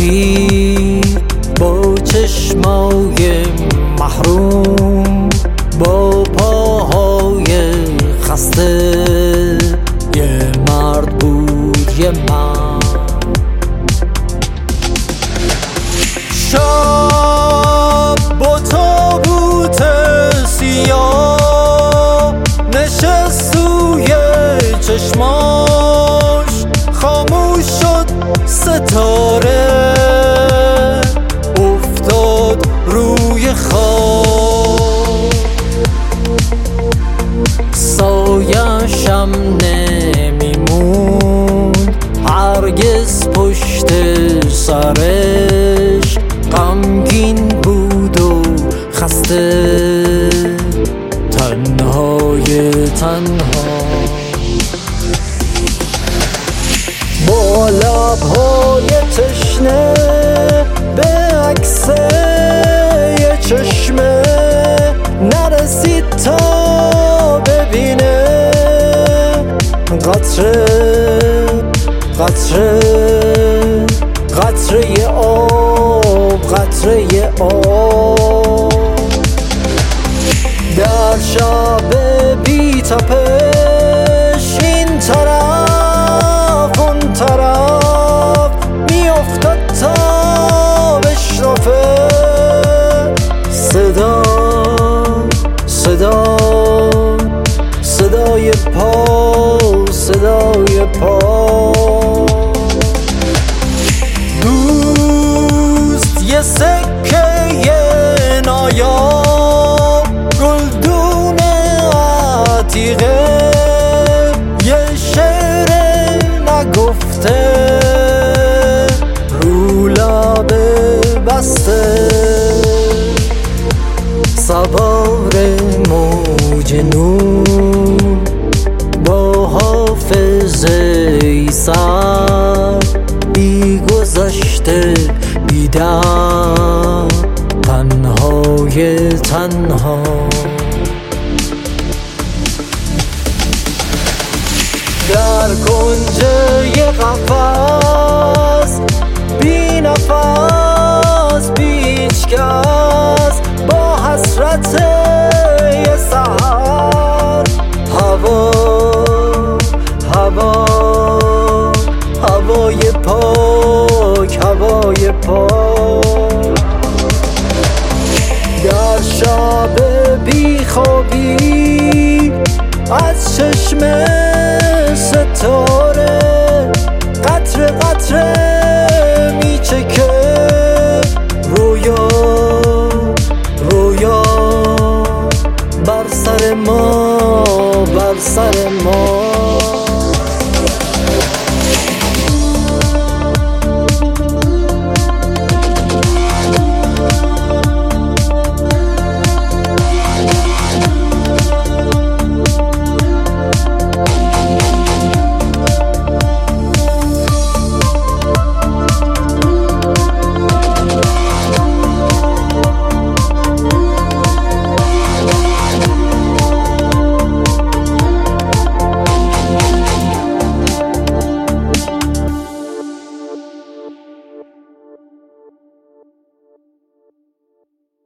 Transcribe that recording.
خوابی با چشمای محروم، با پاهای خسته، یه مرد بود یه مرد. شب با تابوت سیاه نشست توی چشماش، خاموش شد ستاره، افتاد روی خواب. سایه‌شم نمیموند هرگز پشت سرش، غمگین بود و خسته، تنهای تنها، با لبهای تشنه به عکس یه چشمه نرسید تا ببینه قطره قطره قطره آب، قطره آب. در شب بی تپش این طرف اون طرف میافتاد تا بشنفه صدا صدا صدای پا، صدای پا. دوست یه سکه یه نایاب، گلدون عتیقه، یه شعر نگفته رو لب بسته، سوار موج نور با حافظه سر، بی گذشته بی درد، تنهای تنها. در کنج یه قفس بی نفس، بی هیچ کس، با حسرت یه سحر، هوا هوا هوای پاک، هوای پاک. در شب بی خوابی از چشم